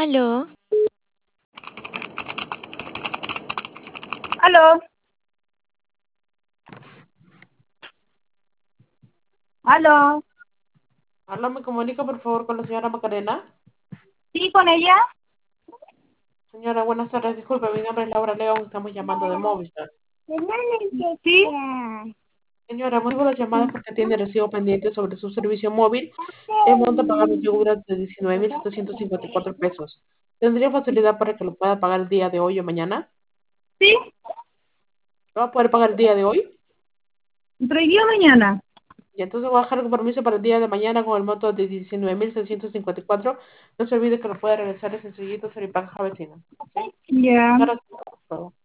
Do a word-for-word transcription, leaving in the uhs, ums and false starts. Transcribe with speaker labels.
Speaker 1: Aló,
Speaker 2: Aló, aló,
Speaker 3: Hola, me comunica por favor con la señora Macarena.
Speaker 2: ¿sí con ella?
Speaker 3: Señora, buenas tardes. Disculpe, mi nombre es Laura León. Estamos llamando de Movistar.
Speaker 2: ¿Sí?
Speaker 3: Señora, motivo de la llamada es porque tiene recibo pendiente sobre su servicio móvil. El monto a pagar de seguro de diecinueve mil setecientos cincuenta y cuatro pesos. ¿Tendría facilidad para que lo pueda pagar el día de hoy o mañana?
Speaker 2: ¿Sí?
Speaker 3: ¿Lo va a poder pagar el día de hoy?
Speaker 2: ¿Entre hoy día o mañana?
Speaker 3: Y entonces voy a dejar el compromiso para el día de mañana con el monto de diecinueve mil setecientos cincuenta y cuatro. No se olvide que lo puede regresar ese sellito, se le paga a vecina. ¿Sí?
Speaker 2: Ya.
Speaker 3: Ahora sí, por favor.